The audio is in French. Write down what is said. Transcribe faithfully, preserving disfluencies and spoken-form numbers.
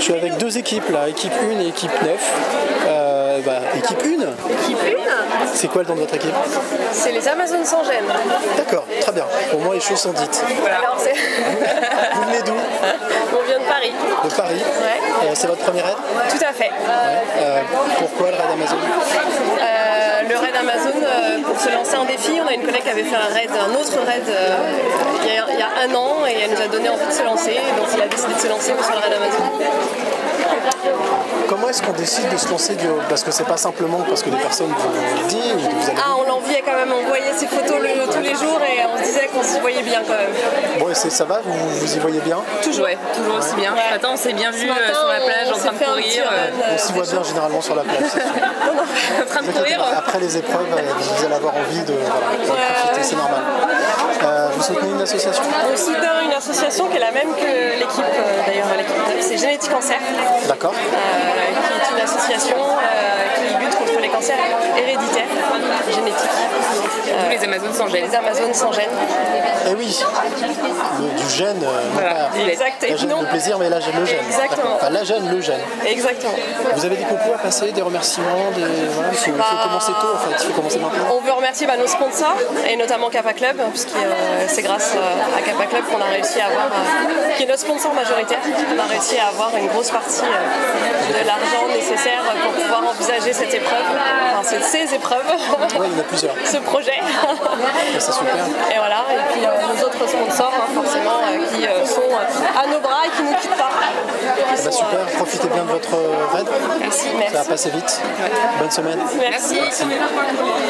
Je suis avec deux équipes là, équipe un et équipe neuf. Euh, bah, équipe un. Équipe un, C'est quoi le nom de votre équipe? c'est les Amazones sans gêne. D'accord, très bien. Pour moi, les choses sont dites. Alors, c'est... Vous venez d'où? On vient de Paris. De Paris. Ouais. Euh, c'est votre premier raid? Tout à fait. Euh, pourquoi le raid Amazon? Euh, le raid Amazon, euh, pour se lancer un défi, on a une collègue qui avait fait un raid, un autre raid euh, il, y a, il y a un an, et elle nous a donné envie de se lancer, donc il a décidé de se lancer sur le raid Amazon. Comment est-ce qu'on décide de se lancer du... Parce que c'est pas simplement parce que des personnes vous le disent ou que vous allez... Ah, on l'enviait quand même, on voyait ses photos le, tous les jours et on se disait qu'on s'y voyait bien quand même. Bon, et c'est, ça va, vous, vous y voyez bien? Toujours, ouais, toujours aussi bien. Ce matin, on s'est bien vu euh, sur la plage en train de courir. On s'y voit bien généralement sur la plage, c'est sûr. En train de courir. Après les épreuves, vous allez avoir envie de, voilà, de profiter, c'est normal. Euh, vous soutenez une association? On soutient une association qui est la même que l'équipe, euh, d'ailleurs l'équipe neuf, c'est Génétique Cancer. D'accord. Euh, qui est une association euh, qui lutte contre les cancers héréditaires, génétiques. Tous les Amazones sans gêne. Les Amazones sans gêne. Eh oui, le, du gène, euh, Voilà, non pas exact. la gène Non. de plaisir, mais la gène, le gène. Exactement. Enfin, la gène, le gène. Exactement. Vous avez des concours à passer, des remerciements, des... Voilà, il faut, il faut commencer tôt, en fait, il faut commencer maintenant. On veut remercier bah, nos sponsors, et notamment Kappa Club, puisque euh, c'est grâce euh, à Kappa Club qu'on a réussi à avoir, euh, qui est notre sponsor majoritaire, qu'on a réussi à avoir une grosse partie euh, de l'argent nécessaire pour pouvoir envisager cette épreuve, enfin c'est ces épreuves, Oui, il y en a plusieurs. ce projet. C'est super. Et voilà, et puis euh, nos autres sponsors, hein, forcément, euh, qui euh, sont euh, à nos bras et qui ne nous quittent pas. Qui Bah, sont, super, euh, profitez bien de votre raid. Merci, Ça va merci. passer vite. Bonne semaine. Merci. Merci.